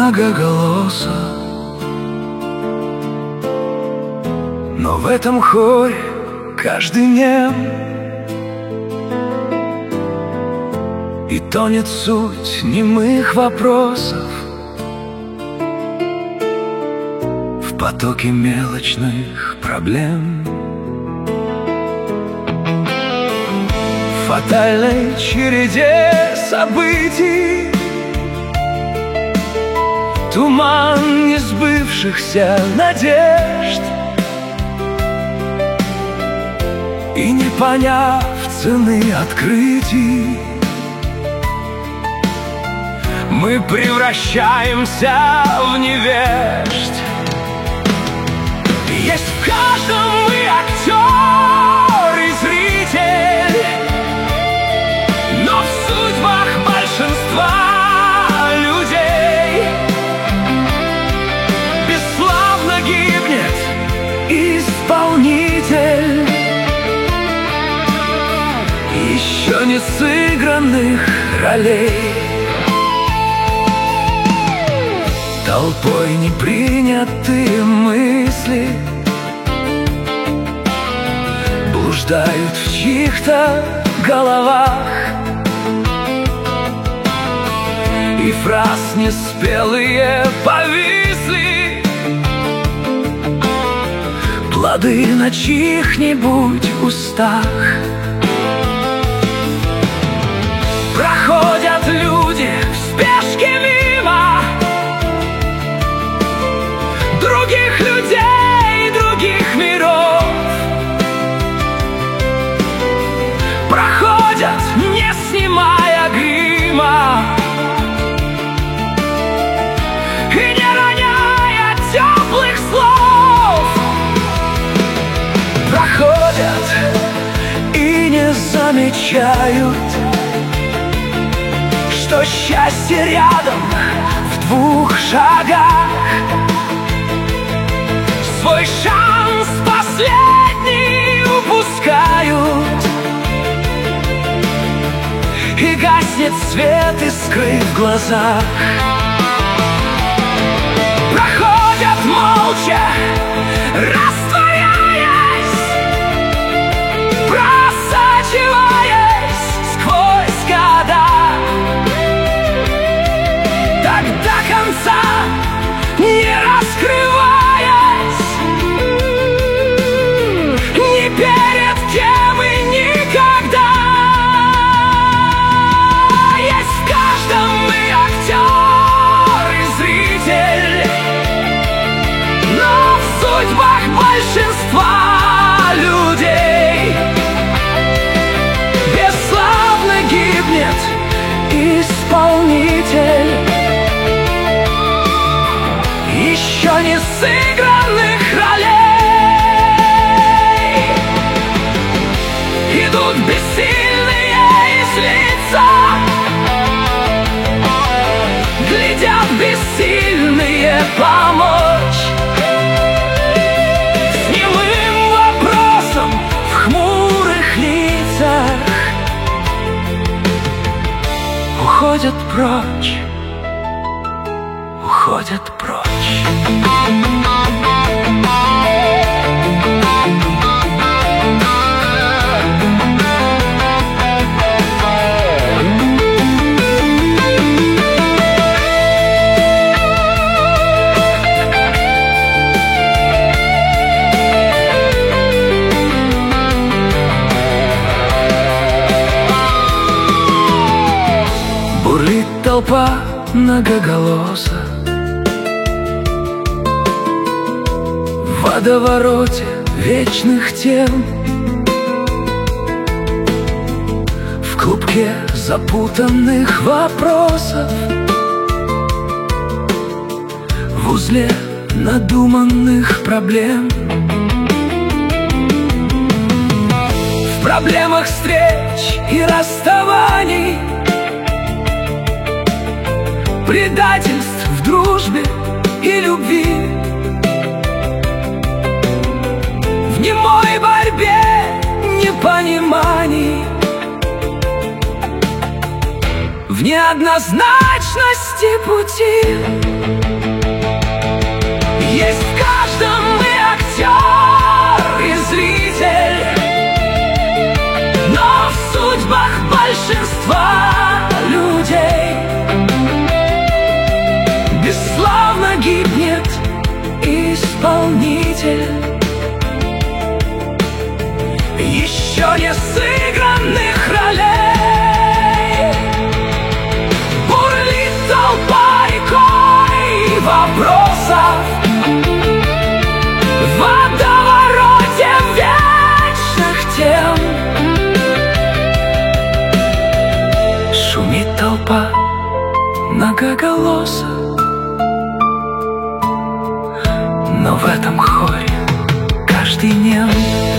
многоголосо, но в этом хоре каждый нем, и тонет суть немых вопросов в потоке мелочных проблем. В фатальной череде событий туман несбывшихся надежд, и не поняв цены открытий, мы превращаемся в невежд. Есть в каждом и актер, и зритель, но в судьбах большинства людей бесславно гибнет исполнитель еще не сыгранных ролей. Толпой не принятые мысли блуждают в чьих-то головах, и фраз неспелые повисли плоды на чьих-нибудь устах. Проходят люди в спешке мимо других людей, других миров. Проходят, не снимая грима и не роняя теплых слов. Проходят и не замечают, что счастье рядом в 2 шагах. Свой шанс последний упускают, и гаснет свет искры в глазах. Проходят молча, растворяясь, просачиваясь сквозь года. Так до конца не раскрываясь ни перед кем и никогда. Есть в каждом и актер, и зритель, но в судьбах большинства людей бесславно гибнет исполнитель еще не сыгранных ролей. Идут бессильные из лица, глядят бессильные помочь. С немым вопросом в хмурых лицах уходят прочь, уходят прочь. Бурлит толпа многоголоса в водовороте вечных тем, в клубке запутанных вопросов, в узле надуманных проблем, в проблемах встреч и расставаний, предательств в дружбе и любви, в немой борьбе непониманий, в неоднозначности бесконечности пути. Есть в каждом и актер, и зритель, но в судьбах большинства людей бесславно гибнет исполнитель еще не сыгранных ролей. Бурлит толпа рекой вопросов в водовороте вечных тем. Шумит толпа многоголосо, но в этом хоре каждый нем.